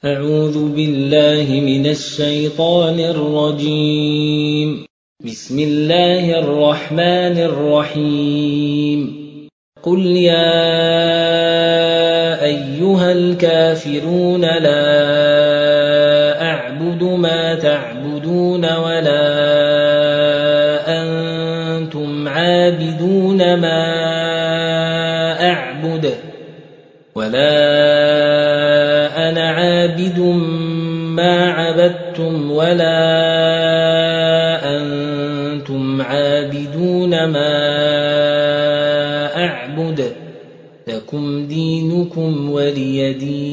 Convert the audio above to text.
أعوذ بالله من الشيطان الرجيم. بسم الله الرحمن الرحيم. قل يا أيها الكافرون لا أعبد ما تعبدون ولا أنتم عابدون ما أعبد ولا أنا عابد ما عبدتم ولا أنتم عابدون ما أعبد لكم دينكم ولي دين.